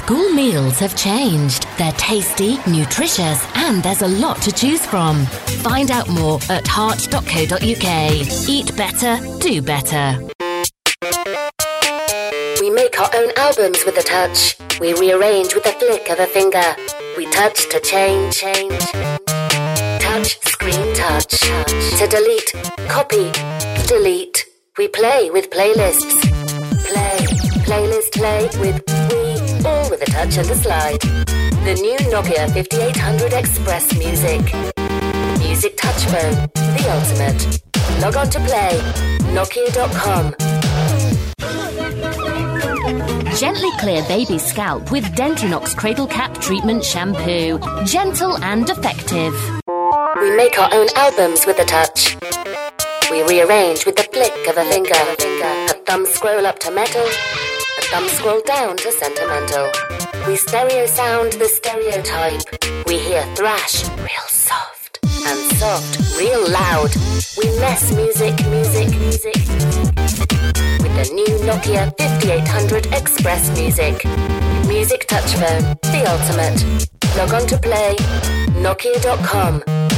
School meals have changed. They're tasty, nutritious, and there's a lot to choose from. Find out more at heart.co.uk. Eat better, do better. We make our own albums with a touch. We rearrange with a flick of a finger. We touch to change. Touch, screen touch. To delete, copy, delete. We play with playlists. Playlist play with we, all with a touch and a slide. The new Nokia 5800 Express Music. Music touch phone, the ultimate. Log on to play, nokia.com. Gently clear baby's scalp with Dentrinox Cradle Cap Treatment Shampoo. Gentle and effective. We make our own albums with a touch. We rearrange with the flick of a finger. A thumb scroll up to metal, a thumb scroll down to sentimental. We stereo sound the stereotype. We hear thrash, real soft, and soft, real loud. We mess music. With the new Nokia 5800 Express Music. Music touch phone, the ultimate. Log on to play, nokia.com.